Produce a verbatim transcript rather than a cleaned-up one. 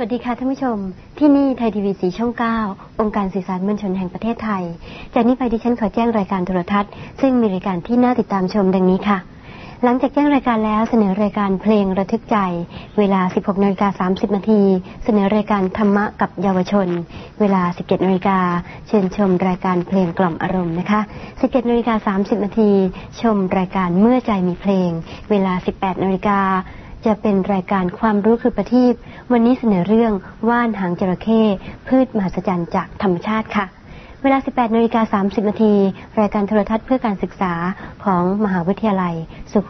วัสดีค่ะท่านผู้ชมที่นี่ไทยทีวีสีช่องเก้าองค์การสื่อสารมวลชนแห่งประเทศไทยจากนี้ไปดิฉันขอแจ้งรายการโทรทัศน์ซึ่งมีรายการที่น่าติดตามชมดังนี้ค่ะหลังจากแจ้งรายการแล้วเสนอรายการเพลงระทึกใจเวลา สิบหกนาฬิกาสามสิบนาทีเสนอรายการธรรมะกับเยาวชนเวลา สิบเจ็ดนาฬิกาเชิญชมรายการเพลงกล่อมอารมณ์นะคะ สิบเจ็ดนาฬิกาสามสิบนาทีชมรายการเมื่อใจมีเพลงเวลา สิบแปดนาฬิกาจะเป็นรายการความรู้คือประทีปวันนี้เสนอเรื่องว่านหางจระเข้พืชมหัศจรรย์จากธรรมชาติค่ะเวลา สิบแปดนาฬิกาสามสิบนาทีรายการโทรทัศน์เพื่อการศึกษาของมหาวิทยาลัยสุ